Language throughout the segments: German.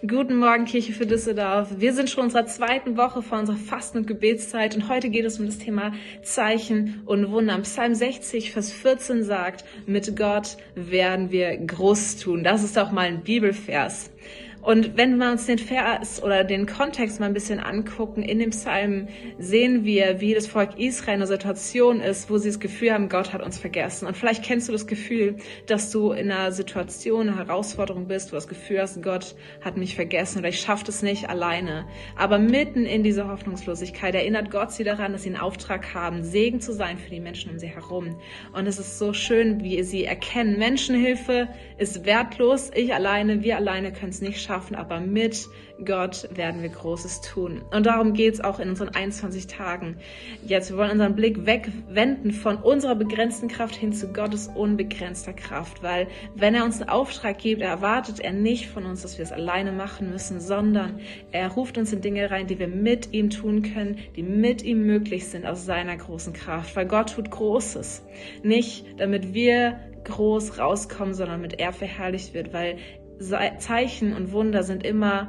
Guten Morgen, Kirche für Düsseldorf. Wir sind schon in unserer zweiten Woche von unserer Fasten- und Gebetszeit und heute geht es um das Thema Zeichen und Wunder. Psalm 60, Vers 14 sagt, mit Gott werden wir groß tun. Das ist auch mal ein Bibelvers. Und wenn wir uns den Vers oder den Kontext mal ein bisschen angucken, in dem Psalm sehen wir, wie das Volk Israel in einer Situation ist, wo sie das Gefühl haben, Gott hat uns vergessen. Und vielleicht kennst du das Gefühl, dass du in einer Situation, einer Herausforderung bist, wo du das Gefühl hast, Gott hat mich vergessen oder ich schaffe es nicht alleine. Aber mitten in dieser Hoffnungslosigkeit erinnert Gott sie daran, dass sie einen Auftrag haben, Segen zu sein für die Menschen um sie herum. Und es ist so schön, wie sie erkennen, Menschenhilfe ist wertlos, wir alleine können es nicht schaffen. Aber mit Gott werden wir Großes tun. Und darum geht es auch in unseren 21 Tagen. Jetzt, wir wollen unseren Blick wegwenden von unserer begrenzten Kraft hin zu Gottes unbegrenzter Kraft. Weil wenn er uns einen Auftrag gibt, erwartet er nicht von uns, dass wir es alleine machen müssen, sondern er ruft uns in Dinge rein, die wir mit ihm tun können, die mit ihm möglich sind aus seiner großen Kraft. Weil Gott tut Großes. Nicht, damit wir groß rauskommen, sondern damit er verherrlicht wird, weil Zeichen und Wunder sind immer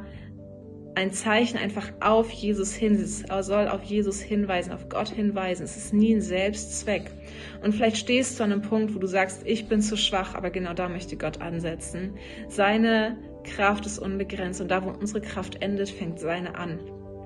ein Zeichen einfach auf Jesus hin. Es soll auf Jesus hinweisen, auf Gott hinweisen. Es ist nie ein Selbstzweck. Und vielleicht stehst du an einem Punkt, wo du sagst, ich bin zu schwach, aber genau da möchte Gott ansetzen. Seine Kraft ist unbegrenzt und da, wo unsere Kraft endet, fängt seine an.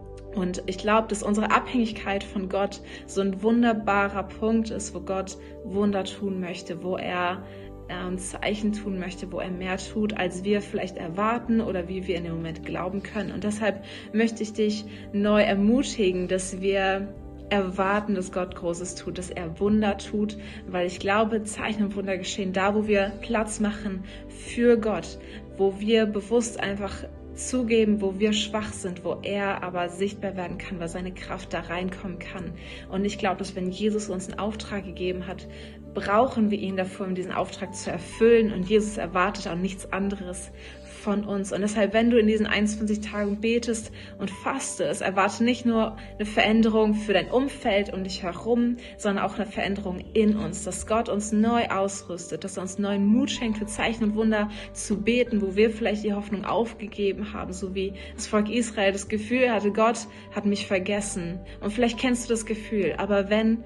Und ich glaube, dass unsere Abhängigkeit von Gott so ein wunderbarer Punkt ist, wo Gott Wunder tun möchte, wo er Zeichen tun möchte, wo er mehr tut, als wir vielleicht erwarten oder wie wir in dem Moment glauben können. Und deshalb möchte ich dich neu ermutigen, dass wir erwarten, dass Gott Großes tut, dass er Wunder tut, weil ich glaube, Zeichen und Wunder geschehen da, wo wir Platz machen für Gott, wo wir bewusst einfach zugeben, wo wir schwach sind, wo er aber sichtbar werden kann, weil seine Kraft da reinkommen kann. Und ich glaube, dass wenn Jesus uns einen Auftrag gegeben hat, brauchen wir ihn dafür, um diesen Auftrag zu erfüllen. Und Jesus erwartet auch nichts anderes von uns. Und deshalb, wenn du in diesen 21 Tagen betest und fastest, erwarte nicht nur eine Veränderung für dein Umfeld um dich herum, sondern auch eine Veränderung in uns, dass Gott uns neu ausrüstet, dass er uns neuen Mut schenkt für Zeichen und Wunder zu beten, wo wir vielleicht die Hoffnung aufgegeben haben, so wie das Volk Israel das Gefühl hatte, Gott hat mich vergessen. Und vielleicht kennst du das Gefühl, aber wenn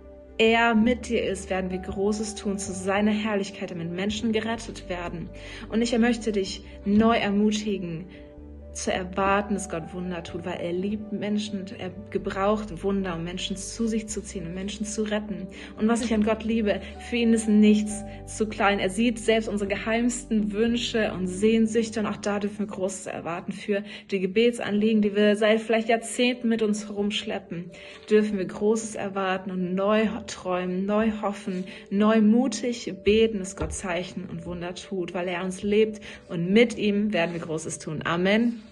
er mit dir ist, werden wir Großes tun zu seiner Herrlichkeit, damit Menschen gerettet werden. Und ich möchte dich neu ermutigen, zu erwarten, dass Gott Wunder tut, weil er liebt Menschen und er gebraucht Wunder, um Menschen zu sich zu ziehen und Menschen zu retten. Und was ich an Gott liebe, für ihn ist nichts zu klein. Er sieht selbst unsere geheimsten Wünsche und Sehnsüchte und auch da dürfen wir Großes erwarten. Für die Gebetsanliegen, die wir seit vielleicht Jahrzehnten mit uns herumschleppen, dürfen wir Großes erwarten und neu träumen, neu hoffen, neu mutig beten, dass Gott Zeichen und Wunder tut, weil er uns lebt und mit ihm werden wir Großes tun. Amen.